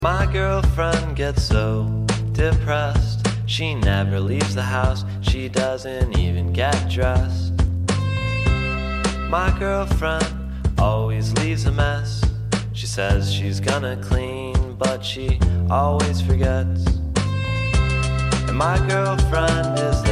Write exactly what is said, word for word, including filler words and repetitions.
My girlfriend gets so depressed. She never leaves the house. She doesn't even get dressed. My girlfriend always leaves a mess. She says she's gonna clean, but she always forgets. And my girlfriend is there